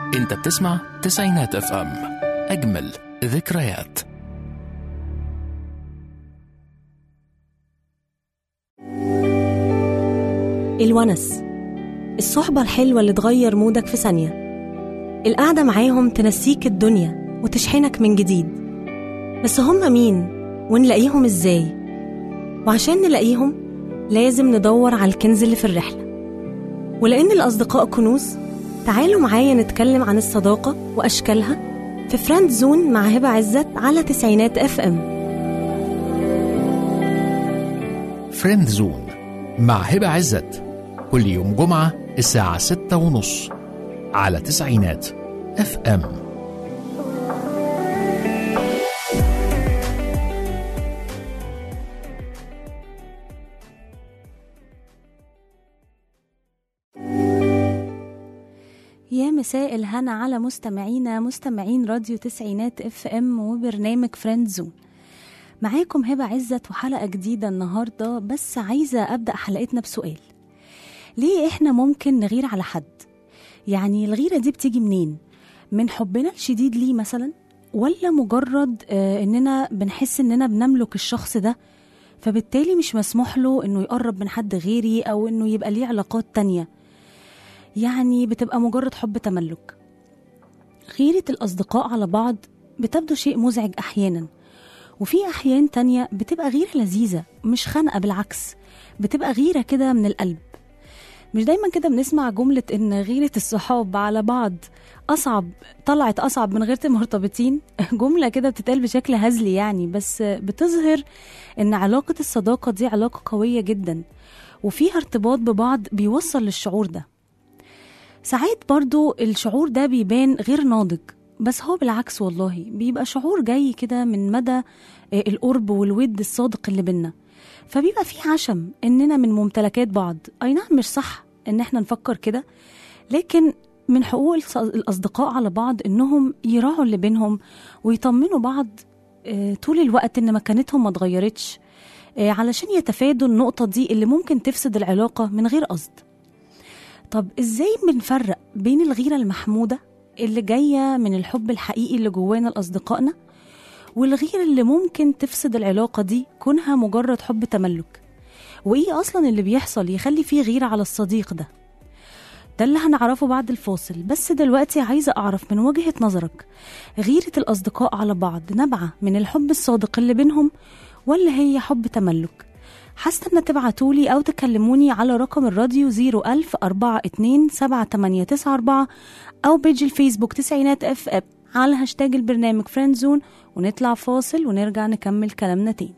انت بتسمع تسعينات اف ام، اجمل ذكريات. الونس، الصحبة الحلوة اللي تغير مودك في ثانية. القعدة معاهم تنسيك الدنيا وتشحنك من جديد. بس هم مين ونلاقيهم ازاي؟ وعشان نلاقيهم لازم ندور على الكنز اللي في الرحلة. ولأن الأصدقاء كنوز، تعالوا معايا نتكلم عن الصداقة وأشكالها في فريند زون مع هبة عزت على تسعينات اف ام. فريند زون مع هبة عزت كل يوم جمعة الساعة 6:30 على تسعينات اف ام. يا مساء الهنا على مستمعين راديو تسعينات اف ام وبرنامج فريند زون. معاكم هبة عزت وحلقة جديدة النهاردة. بس عايزة أبدأ حلقتنا بسؤال: ليه إحنا ممكن نغير على حد؟ يعني الغيرة دي بتيجي منين؟ من حبنا الشديد ليه مثلا؟ ولا مجرد إننا بنحس إننا بنملك الشخص ده، فبالتالي مش مسموح له إنه يقرب من حد غيري أو إنه يبقى ليه علاقات تانية؟ يعني بتبقى مجرد حب تملك. غيرة الأصدقاء على بعض بتبدو شيء مزعج أحيانا، وفي أحيان تانية بتبقى غيرة لذيذة مش خانقة، بالعكس بتبقى غيرة كده من القلب. مش دايما كده بنسمع جملة إن غيرة الصحاب على بعض طلعت أصعب من غيرة المرتبطين؟ جملة كده بتتقال بشكل هزلي يعني، بس بتظهر إن علاقة الصداقة دي علاقة قوية جدا وفيها ارتباط ببعض بيوصل للشعور ده. ساعات برضو الشعور ده بيبان غير ناضج، بس هو بالعكس والله بيبقى شعور جاي كده من مدى القرب والود الصادق اللي بينا، فبيبقى فيه عشم إننا من ممتلكات بعض. أي نعم مش صح إن احنا نفكر كده، لكن من حقوق الأصدقاء على بعض إنهم يراعوا اللي بينهم ويطمنوا بعض طول الوقت إن مكانتهم ما اتغيرتش، علشان يتفادوا النقطة دي اللي ممكن تفسد العلاقة من غير قصد. طب إزاي بنفرق بين الغيرة المحمودة اللي جاية من الحب الحقيقي اللي جوانا لأصدقائنا، والغيرة اللي ممكن تفسد العلاقة دي كونها مجرد حب تملك؟ وإيه أصلا اللي بيحصل يخلي فيه غيرة على الصديق ده؟ ده اللي هنعرفه بعد الفاصل. بس دلوقتي عايزة أعرف من وجهة نظرك، غيرة الأصدقاء على بعض نابعة من الحب الصادق اللي بينهم ولا هي حب تملك؟ حاسة تبعتولي أو تكلموني على رقم الراديو 010427894 أو بيج الفيسبوك تسعينات اف اب على هاشتاج البرنامج فريند زون. ونطلع فاصل ونرجع نكمل كلامنا تاني.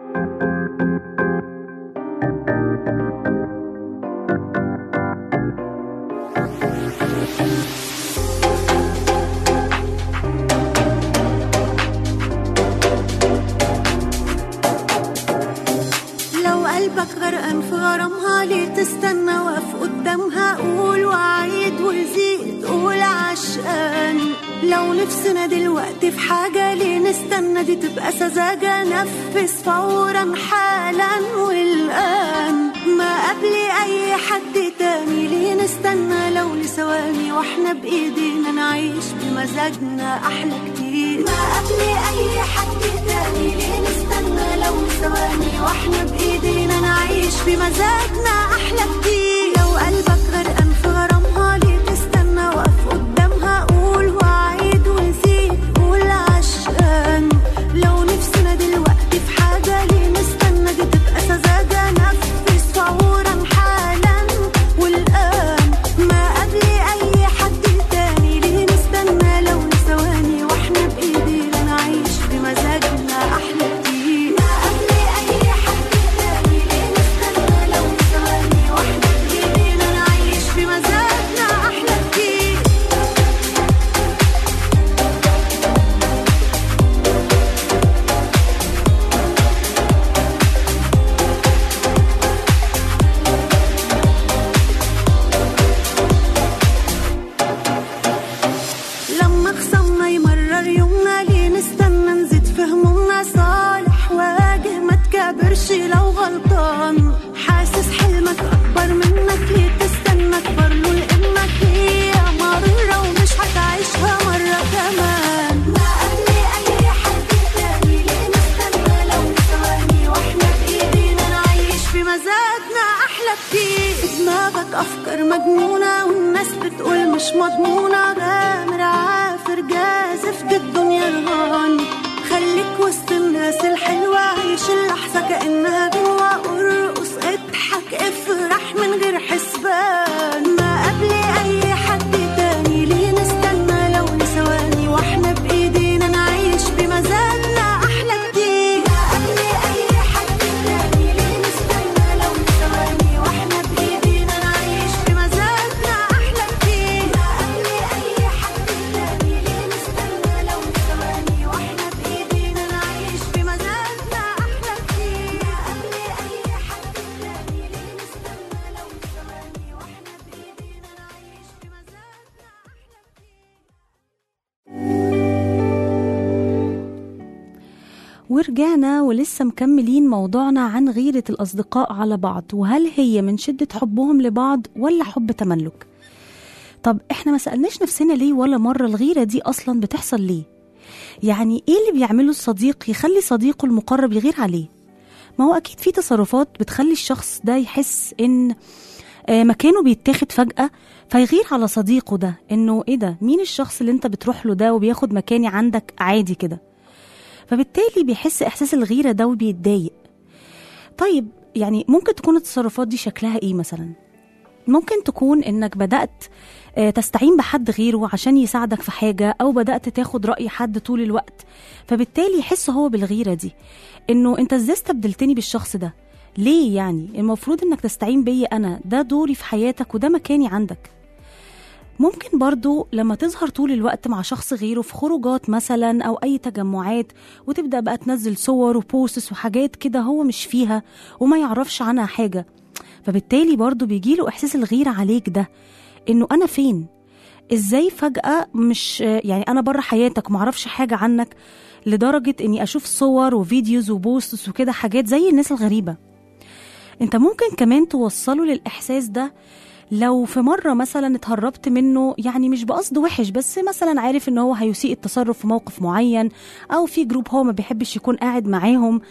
قلبك غرقان في غرامها، ليه تستنى واقف قدامها؟ قول وعيد وزيد، قول عشقان. لو نفسنا دلوقتي في حاجة ليه نستنى؟ دي تبقى سذاجة، نفذ فورا حالا والآن. ما قبل أي حد تاني ليه نستنى؟ لو لثواني واحنا بإيدينا نعيش بمزاجنا أحلى كتير. ما قبل أي حد تاني ليه نستنى؟ لو لثواني واحنا بإيدينا نعيش بمزاجنا أحلى كتير. لو قلبك غرقان في غرامها ليه تستنى واقف قدامها؟ قول وعيد وزيد، قول عشقان. لو نفسنا دلوقتي في حاجة ليه نستنى؟ دي تبقى سذاجة، نفذ فورا حالا والآن. ما قبل أي حد تاني ليه نستنى؟ لو لثواني واحنا بإيدينا نعيش بمزاجنا أحلى كتير. ما قبل أي حد تاني ليه نستنى؟ لو لثواني واحنا دماغك أفكار مجنونة والناس بتقول مش مضمونة. غامر عافر جازف دي الدنيا رهان. خليك وسط الناس الحلوة عيش اللحظة كأنها جوا. ارقص اضحك افرح من غير حسبان. ما قبل أي حد تاني ليه نستنى لو لثواني واحنا بإيدينا نعيش بمزاجنا أحلى كتير. ما قبل أي حد تاني ليه نستنى لو لثواني واحنا بإيدينا نعيش بمزاجنا أحلى كتير. ما قبل أي حد تاني ليه نستنى لو لثواني واحنا بإيدينا نعيش بمزاجنا أحلى كتير. ما قبل أي حد تاني ليه نستنى لو لثواني واحنا بإيدينا نعيش بمزاجنا ورجعنا ولسه مكملين موضوعنا عن غيرة الأصدقاء على بعض، وهل هي من شدة حبهم لبعض ولا حب تملك؟ طب احنا ما سألناش نفسنا ليه ولا مرة الغيرة دي أصلا بتحصل ليه؟ يعني ايه اللي بيعمله الصديق يخلي صديقه المقرب يغير عليه؟ ما هو أكيد في تصرفات بتخلي الشخص ده يحس إن مكانه بيتاخد فجأة، فيغير على صديقه ده إنه ايه ده، مين الشخص اللي انت بتروح له ده وبياخد مكاني عندك عادي كده؟ فبالتالي بيحس إحساس الغيرة ده وبيتضايق. طيب يعني ممكن تكون التصرفات دي شكلها إيه مثلا؟ ممكن تكون إنك بدأت تستعين بحد غيره عشان يساعدك في حاجة، أو بدأت تاخد رأي حد طول الوقت، فبالتالي يحس هو بالغيرة دي إنه أنت إزاي استبدلتني بالشخص ده؟ ليه يعني؟ المفروض إنك تستعين بيا أنا، ده دوري في حياتك وده مكاني عندك. ممكن برضو لما تظهر طول الوقت مع شخص غيره في خروجات مثلا أو أي تجمعات، وتبدأ بقى تنزل صور وبوستس وحاجات كده هو مش فيها وما يعرفش عنها حاجة، فبالتالي برضو بيجيله إحساس الغيرة عليك ده، إنه أنا فين؟ إزاي فجأة مش يعني أنا بره حياتك ومعرفش حاجة عنك، لدرجة إني أشوف صور وفيديوز وبوستس وكده حاجات زي الناس الغريبة. أنت ممكن كمان توصله للإحساس ده لو في مرة مثلا اتهربت منه، يعني مش بقصد وحش، بس مثلا عارف ان هو هيسيء التصرف في موقف معين، او في جروب هو ما بيحبش يكون قاعد معاهم،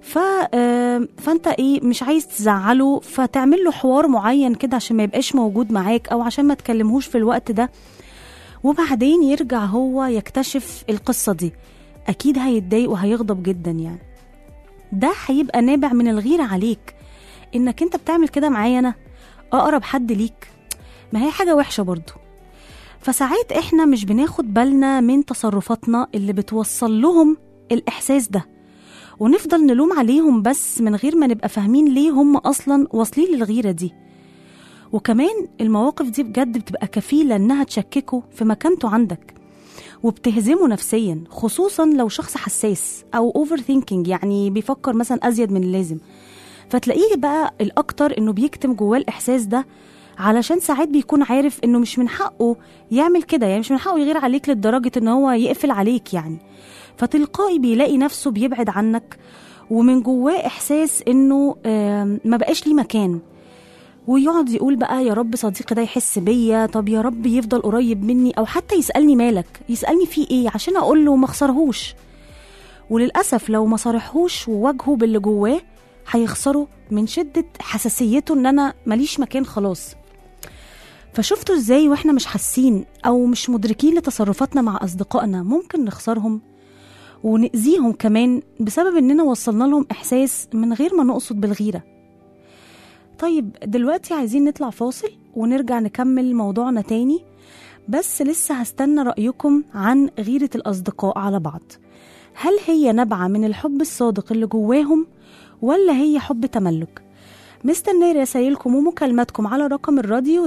فانت ايه مش عايز تزعله، فتعمل له حوار معين كده عشان ما يبقاش موجود معاك، او عشان ما تكلمهوش في الوقت ده، وبعدين يرجع هو يكتشف القصة دي، اكيد هيتضايق وهيغضب جدا. يعني ده هيبقى نابع من الغيرة عليك، انك انت بتعمل كده معايا انا أقرب حد ليك، ما هي حاجة وحشة برضو. فساعات إحنا مش بناخد بالنا من تصرفاتنا اللي بتوصل لهم الإحساس ده، ونفضل نلوم عليهم بس من غير ما نبقى فاهمين ليه هم أصلا واصلين للغيرة دي. وكمان المواقف دي بجد بتبقى كفيلة إنها تشككه في مكانته عندك، وبتهزمه نفسيا، خصوصا لو شخص حساس أو overthinking، يعني بيفكر مثلا أزيد من اللازم، فتلاقيه بقى الأكتر إنه بيكتم جواه الإحساس ده، علشان ساعات بيكون عارف إنه مش من حقه يعمل كده، يعني مش من حقه يغير عليك لدرجة إنه هو يقفل عليك يعني، فتلقائي بيلاقي نفسه بيبعد عنك، ومن جواه إحساس إنه ما بقاش ليه مكان، ويقعد يقول بقى يا رب صديقي ده يحس بيا، طب يا رب يفضل قريب مني، أو حتى يسألني مالك، يسألني فيه إيه عشان أقول له ما خسرهوش. وللأسف لو ما صارحهوش وواجهه باللي جواه هيخسره من شدة حساسيته ان انا ماليش مكان خلاص. فشفتوا ازاي واحنا مش حاسين او مش مدركين لتصرفاتنا مع اصدقائنا ممكن نخسرهم ونأذيهم كمان بسبب اننا وصلنا لهم احساس من غير ما نقصد بالغيرة. طيب دلوقتي عايزين نطلع فاصل ونرجع نكمل موضوعنا تاني، بس لسه هستنى رأيكم عن غيرة الأصدقاء على بعض. هل هي نابعة من الحب الصادق اللي جواهم ولا هي حب تملك؟ مستنية رسائلكم ومكالماتكم على رقم الراديو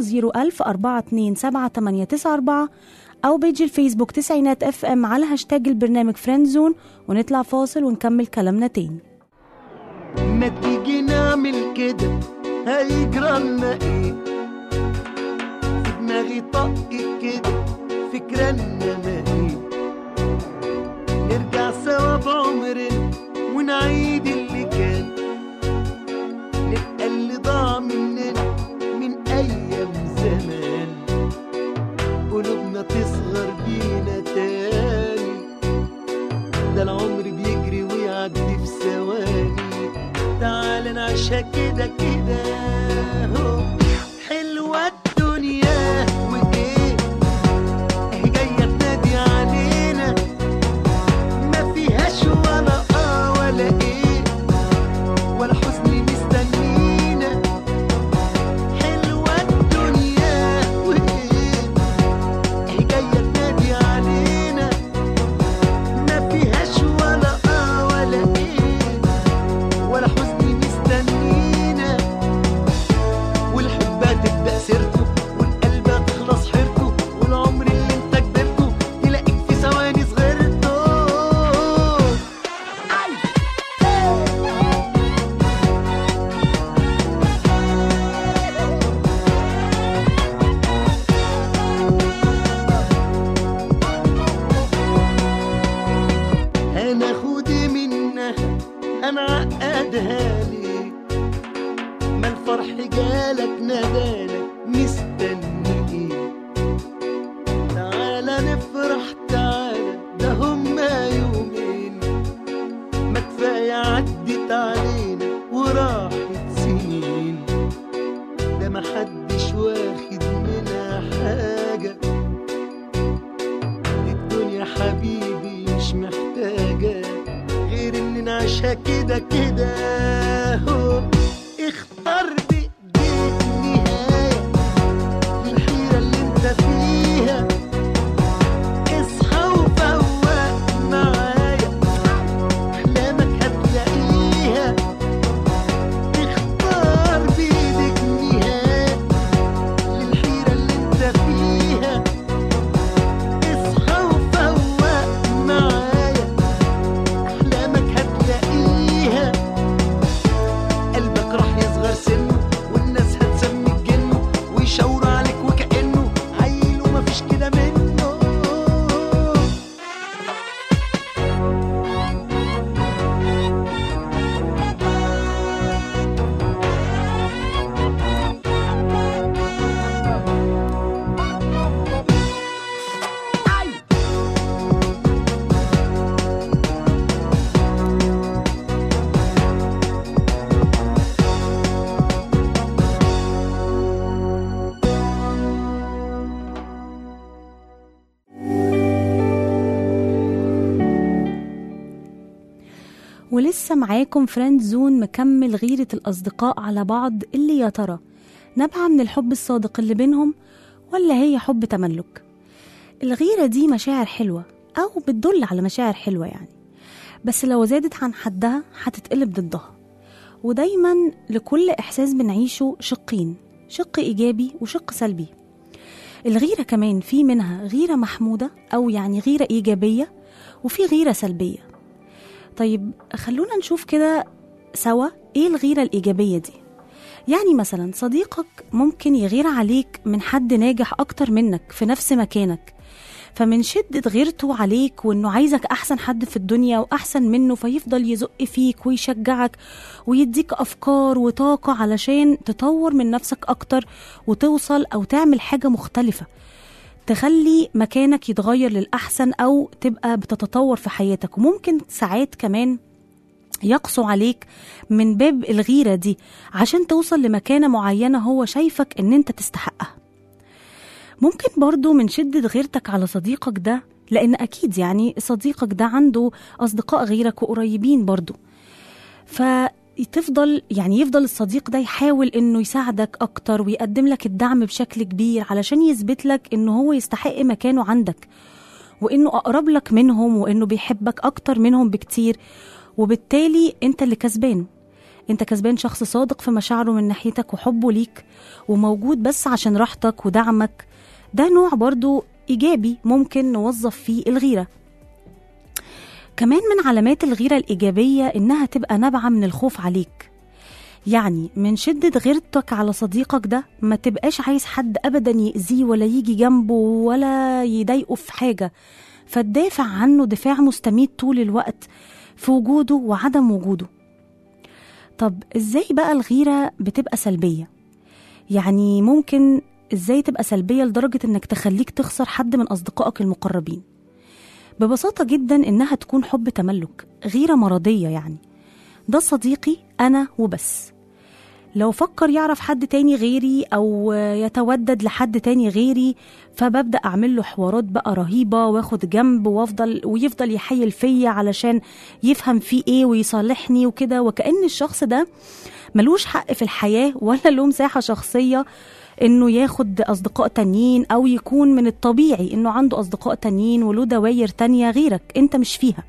010427894 أو بيج الفيسبوك تسعينات FM على هاشتاج البرنامج فريندزون. ونطلع فاصل ونكمل كلامنا تاني. ما تيجي نعمل كده هيجرالنا ايه؟ في دماغي طق كده فكرنا ما ايه؟ نرجع سوا بعمرنا ونعيد اللي كان، نبقى اللي ضاع مننا من ايام زمان، قلوبنا تصغر بينا تاني، ده العمر بيجري ويعدي في ثواني، تعال نعيشها كده كده هو مالك ندالك مستني ايه؟ تعالى نفرح تعالى، ده هما يومين، ما كفاية عدت علينا وراحت سنين، ده محدش واخد منها حاجة، الدنيا حبيبي مش محتاجة غير ان نعيشها كده كده. هو اختار بايديك نهاية للحيرة اللي انت فيها، اصحى وفوق معايا احلامك هتلاقيها. اختار بايديك نهاية للحيرة اللي انت فيها، اصحى وفوق معايا احلامك هتلاقيها. قلبك راح يصغر سنه والناس هتسمي الجن ويشاوروا عليك وكأنه عيل ومفيش كده منه. ولسه معاكم فريند زون مكمل غيرة الأصدقاء على بعض اللي يا ترى نابعة من الحب الصادق اللي بينهم ولا هي حب تملك. الغيرة دي مشاعر حلوة أو بتدل على مشاعر حلوة يعني، بس لو زادت عن حدها هتتقلب ضدها. ودايما لكل إحساس بنعيشه شقين، شق إيجابي وشق سلبي. الغيرة كمان في منها غيرة محمودة أو يعني غيرة إيجابية، وفي غيرة سلبية. طيب خلونا نشوف كده سوا ايه الغيرة الإيجابية دي. يعني مثلا صديقك ممكن يغير عليك من حد ناجح أكتر منك في نفس مكانك، فمن شدة غيرته عليك وإنه عايزك أحسن حد في الدنيا وأحسن منه، فيفضل يزق فيك ويشجعك ويديك أفكار وطاقة علشان تطور من نفسك أكتر وتوصل أو تعمل حاجة مختلفة تخلي مكانك يتغير للأحسن أو تبقى بتتطور في حياتك. وممكن ساعات كمان يقسو عليك من باب الغيرة دي عشان توصل لمكانة معينة هو شايفك ان انت تستحقها. ممكن برضو من شدة غيرتك على صديقك ده، لان اكيد يعني صديقك ده عنده اصدقاء غيرك وقريبين برضو، فتفضل يعني يفضل الصديق ده يحاول انه يساعدك اكتر ويقدم لك الدعم بشكل كبير علشان يثبت لك انه هو يستحق مكانه عندك، وانه اقرب لك منهم، وانه بيحبك اكتر منهم بكتير. وبالتالي انت اللي كسبان، انت كسبان شخص صادق في مشاعره من ناحيتك وحبه ليك وموجود بس عشان راحتك ودعمك. ده نوع برضو ايجابي ممكن نوظف فيه الغيرة. كمان من علامات الغيرة الإيجابية إنها تبقى نابعة من الخوف عليك. يعني من شدة غيرتك على صديقك ده ما تبقاش عايز حد أبدا يأذيه ولا يجي جنبه ولا يضايقه في حاجة، فتدافع عنه دفاع مستميت طول الوقت في وجوده وعدم وجوده. طب إزاي بقى الغيرة بتبقى سلبية؟ يعني ممكن إزاي تبقى سلبية لدرجة إنك تخليك تخسر حد من أصدقائك المقربين؟ ببساطة جدا إنها تكون حب تملك، غيرة مرضية. يعني ده صديقي أنا وبس، لو فكر يعرف حد تاني غيري أو يتودد لحد تاني غيري فببدأ أعمل له حوارات بقى رهيبة واخد جنب ويفضل يحيل فيا علشان يفهم فيه إيه ويصالحني وكده، وكأن الشخص ده ملوش حق في الحياة ولا له مساحة شخصية إنه ياخد أصدقاء تانيين، أو يكون من الطبيعي إنه عنده أصدقاء تانيين وله دواير تانية غيرك أنت مش فيها.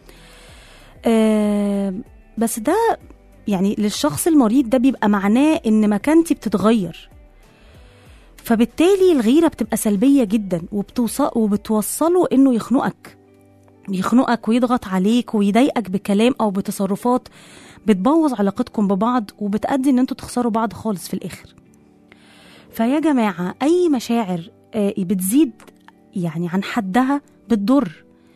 بس ده يعني للشخص المريض ده بيبقى معناه إن مكانتي بتتغير، فبالتالي الغيرة بتبقى سلبية جدا وبتوصله إنه يخنقك ويضغط عليك ويضايقك بكلام أو بتصرفات بتبوظ علاقتكم ببعض وبتأدي إن انتوا تخسروا بعض خالص في الآخر. فيا جماعة أي مشاعر بتزيد يعني عن حدها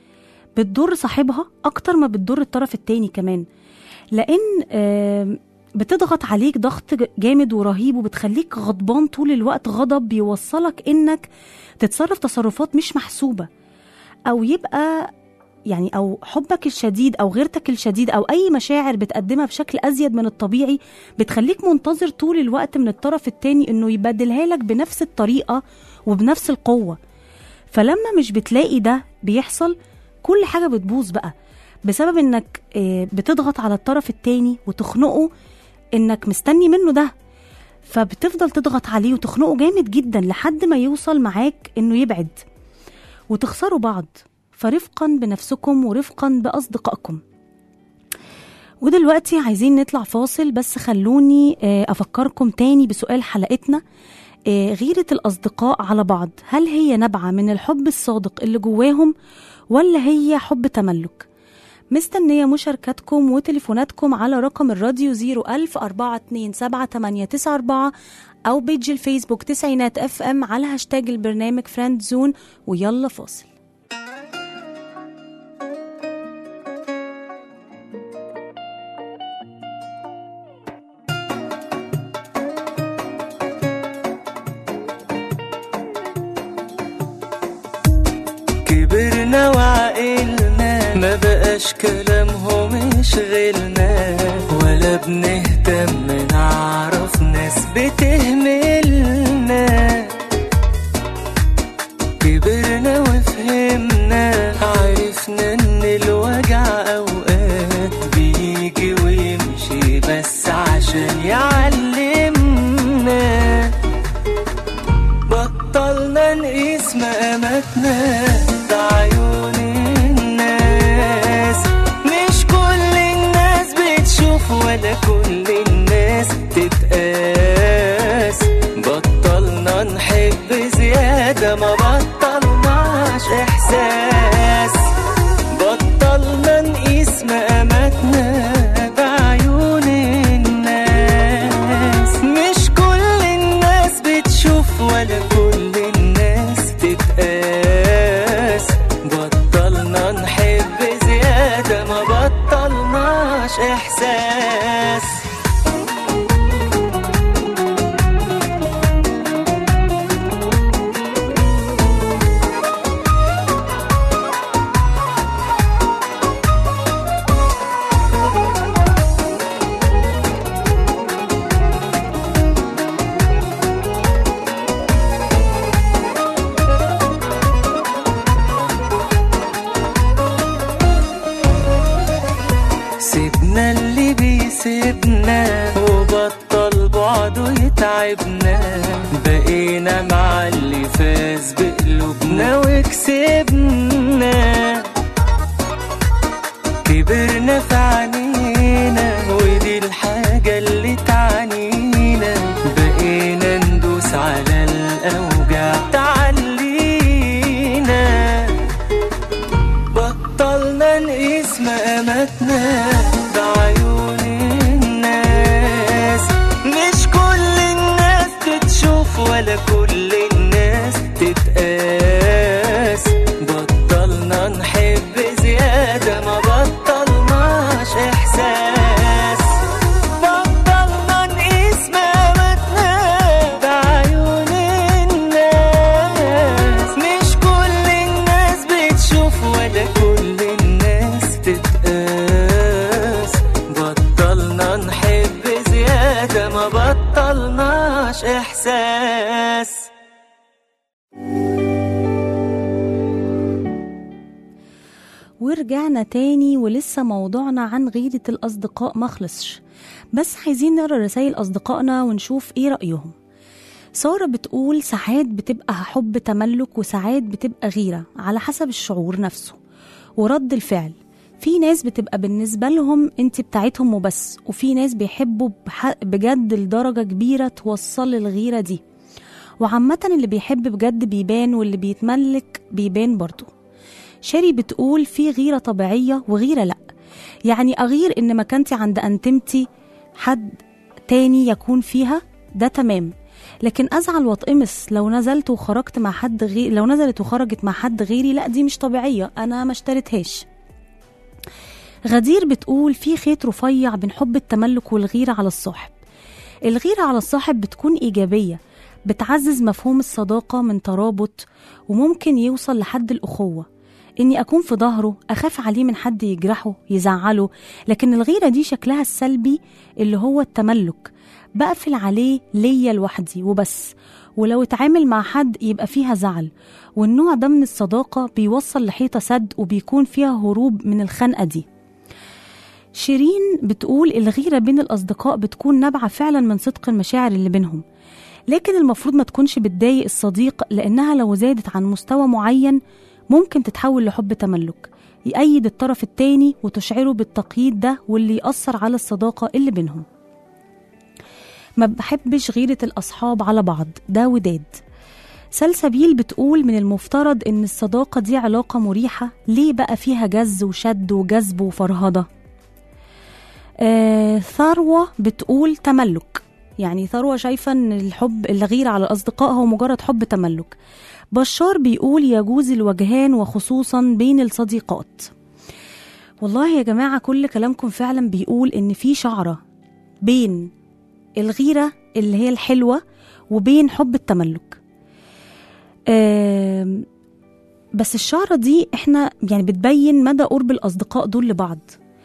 بتضر صاحبها أكتر ما بتضر الطرف التاني كمان، لأن بتضغط عليك ضغط جامد ورهيب، وبتخليك غضبان طول الوقت، غضب بيوصلك انك تتصرف تصرفات مش محسوبة، او يبقى يعني او حبك الشديد او غيرتك الشديد او اي مشاعر بتقدمها بشكل ازيد من الطبيعي بتخليك منتظر طول الوقت من الطرف التاني انه يبدلها لك بنفس الطريقة وبنفس القوة. فلما مش بتلاقي ده بيحصل، كل حاجة بتبوظ بقى، بسبب انك بتضغط على الطرف التاني وتخنقه انك مستني منه ده، فبتفضل تضغط عليه وتخنقه جامد جدا لحد ما يوصل معاك انه يبعد وتخسروا بعض. فرفقا بنفسكم ورفقا بأصدقائكم. ودلوقتي عايزين نطلع فاصل، بس خلوني أفكركم تاني بسؤال حلقتنا. غيرة الأصدقاء على بعض، هل هي نبعة من الحب الصادق اللي جواهم ولا هي حب تملك؟ مستنية مشاركاتكم وتليفوناتكم على رقم الراديو 010427894 أو بيج الفيسبوك تسعينات FM على هاشتاج البرنامج فريند زون. ويلا فاصل. كبرنا وعقلنا، ما بقاش كلامهم يشغلنا، ولا بنهتم نعرف ناس بتهملنا. كبرنا وفهمنا، عرفنا ان الوجع اوقات بيجي ويمشي بس عشان يعلمنا. بطلنا نقيس مقاماتنا بعيون الناس، مش كل الناس بتشوف ولا كل الناس تتقاس. بطلنا نحب زيادة، ما بطلناش إحساس. بطلنا نقيس مقاماتنا بعيون الناس، مش كل الناس بتشوف ولا كل الناس تتقاس. بطلنا نحب زيادة، ما بطلناش إحساس. سيبنا اللي بيسيبنا وبطل بعده يتعبنا، بقينا مع اللي فاز بقلوبنا وكسبنا. كبرنا في عينينا ودي الحاجة اللي تعنينا، بقينا ندوس على الأوجاع تعلينا. بطلنا نقيس مقاماتنا بعيون الناس، مش كل الناس تتشوف ولا كل الناس تتقاس. بطلنا نحب زيادة، ما بطلناش إحساس. بطلنا نقيس مقاماتنا بعيون الناس، مش كل الناس بتشوف ولا كل الناس تتقاس. بطلنا نحب زيادة، ما بطلناش إحساس. ورجعنا تاني، ولسه موضوعنا عن غيرة الأصدقاء مخلصش، بس عايزين نقرأ رسائل أصدقائنا ونشوف إيه رأيهم. سارة بتقول ساعات بتبقى حب تملك وساعات بتبقى غيرة على حسب الشعور نفسه ورد الفعل. في ناس بتبقى بالنسبة لهم انت بتاعتهم وبس، وفي ناس بيحبوا بجد لدرجة كبيرة توصل الغيرة دي. وعامة اللي بيحب بجد بيبان، واللي بيتملك بيبان برضو. شاري بتقول في غيرة طبيعية وغيرة لأ، يعني أغير إن مكانتي عند أنتمتي حد تاني يكون فيها، ده تمام، لكن أزعل واتقمص لو نزلت وخرجت مع حد لو نزلت وخرجت مع حد غيري، لأ دي مش طبيعية، أنا ما اشتريتهاش. غدير بتقول في خيط رفيع بين حب التملك والغيرة على الصاحب. الغيرة على الصاحب بتكون إيجابية، بتعزز مفهوم الصداقة من ترابط، وممكن يوصل لحد الأخوة، إني أكون في ظهره، أخاف عليه من حد يجرحه يزعله. لكن الغيرة دي شكلها السلبي اللي هو التملك، بقفل عليه ليا لوحدي وبس، ولو اتعامل مع حد يبقى فيها زعل. والنوع ده من الصداقة بيوصل لحيطة سد وبيكون فيها هروب من الخنقة دي. شيرين بتقول الغيرة بين الأصدقاء بتكون نابعة فعلا من صدق المشاعر اللي بينهم، لكن المفروض ما تكونش بتضايق الصديق، لأنها لو زادت عن مستوى معين ممكن تتحول لحب تملك يأيد الطرف التاني وتشعره بالتقييد ده، واللي يأثر على الصداقة اللي بينهم. ما بحبش غيرة الأصحاب على بعض، ده وداد. سلسبيل بتقول من المفترض إن الصداقة دي علاقة مريحة، ليه بقى فيها جز وشد وجذب وفرهضة؟ ثروة بتقول تملك، يعني ثروة شايفة إن الغيرة على الأصدقاء هو مجرد حب تملك. بشار بيقول يجوز الوجهان وخصوصا بين الصديقات. والله يا جماعة كل كلامكم فعلا بيقول إن في شعرة بين الغيرة اللي هي الحلوة وبين حب التملك. بس الشعرة دي احنا يعني بتبين مدى قرب الأصدقاء دول لبعض.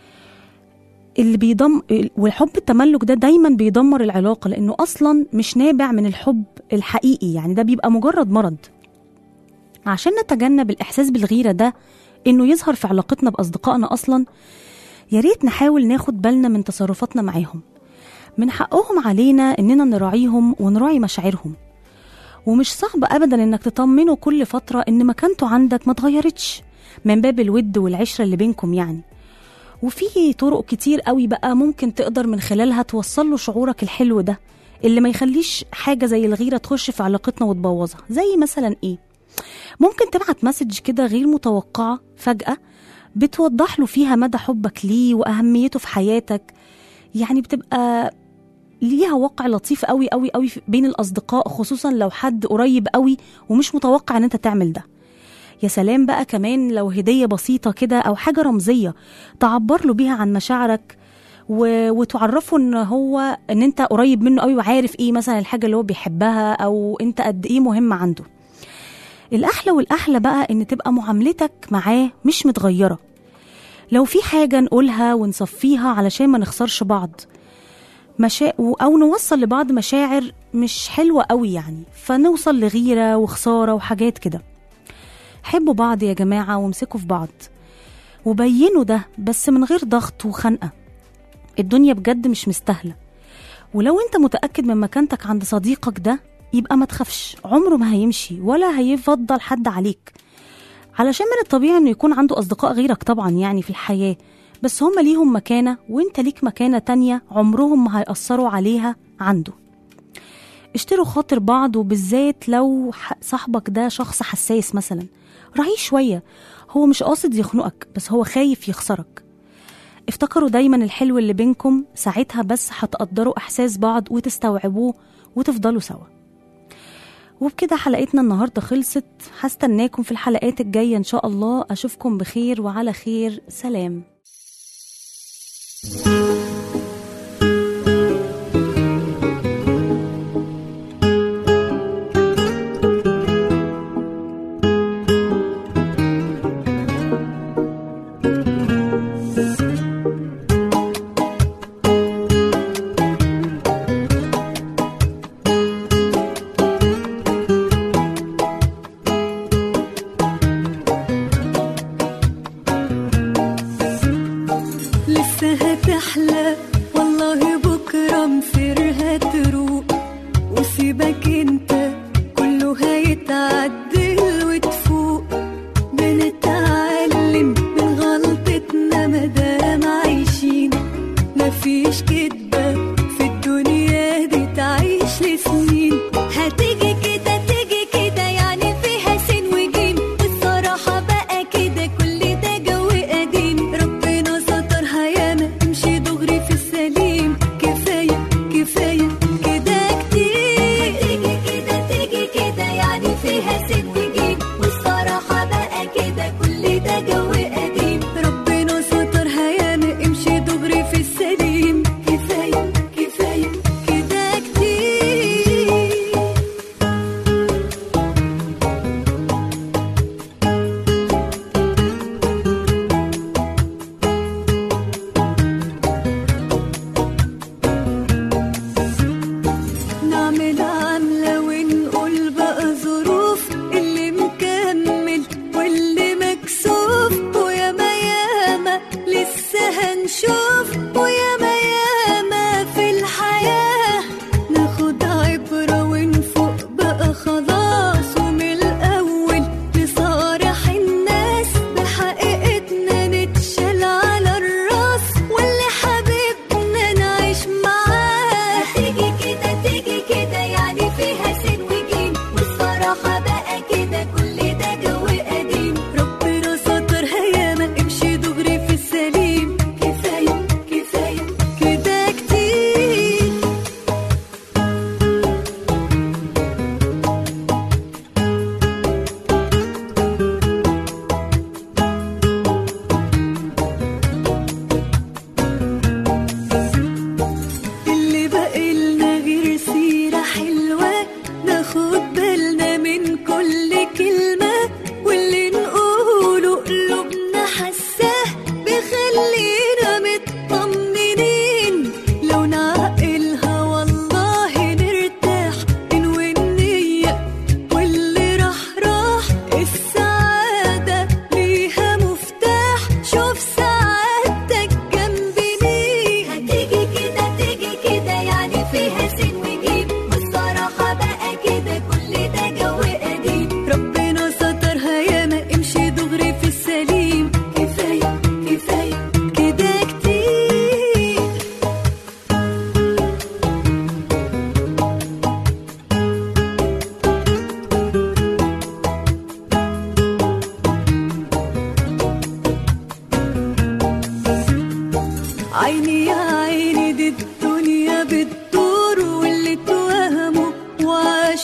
اللي والحب التملك ده دايما بيدمر العلاقة، لأنه أصلا مش نابع من الحب الحقيقي، يعني ده بيبقى مجرد مرض. عشان نتجنب الإحساس بالغيرة ده إنه يظهر في علاقتنا بأصدقائنا أصلا، ياريت نحاول ناخد بالنا من تصرفاتنا معاهم. من حقهم علينا إننا نراعيهم ونراعي مشاعرهم، ومش صعب أبدا إنك تطمنه كل فترة إن مكانته عندك ما تغيرتش، من باب الود والعشرة اللي بينكم يعني. وفي طرق كتير قوي بقى ممكن تقدر من خلالها توصله شعورك الحلو ده، اللي ما يخليش حاجة زي الغيرة تخش في علاقتنا وتبوظها. زي مثلا إيه؟ ممكن تبعت مسج كده غير متوقعة فجأة، بتوضح له فيها مدى حبك ليه وأهميته في حياتك، يعني بتبقى ليها وقع لطيف قوي قوي قوي بين الأصدقاء، خصوصا لو حد قريب قوي ومش متوقع ان انت تعمل ده. يا سلام بقى كمان لو هدية بسيطة كده أو حاجة رمزية تعبر له بيها عن مشاعرك وتعرفه ان انت قريب منه قوي وعارف ايه مثلا الحاجة اللي هو بيحبها، او انت قد ايه مهم عنده. الأحلى والأحلى بقى ان تبقى معاملتك معاه مش متغيرة. لو في حاجة نقولها ونصفيها علشان ما نخسرش بعض، أو نوصل لبعض مشاعر مش حلوة قوي يعني، فنوصل لغيرة وخسارة وحاجات كده. حبوا بعض يا جماعة وامسكوا في بعض وبينوا ده، بس من غير ضغط وخنقة. الدنيا بجد مش مستاهلة. ولو انت متأكد من مكانتك عند صديقك ده، يبقى ما تخافش، عمره ما هيمشي ولا هيفضل حد عليك، علشان من الطبيعي انه يكون عنده أصدقاء غيرك طبعا يعني في الحياة، بس هم ليهم مكانة وانت ليك مكانة تانية عمرهم ما هيأثروا عليها عنده. اشتروا خاطر بعض، وبالذات لو صاحبك ده شخص حساس مثلا، راعيه شوية، هو مش قاصد يخنقك بس هو خايف يخسرك. افتكروا دايما الحلو اللي بينكم، ساعتها بس هتقدروا احساس بعض وتستوعبوه وتفضلوا سوا. وبكده حلقتنا النهاردة خلصت. هستناكم في الحلقات الجاية ان شاء الله. اشوفكم بخير وعلى خير. سلام. لسه هتحلى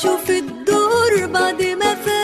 شوف الدور بعد ما فات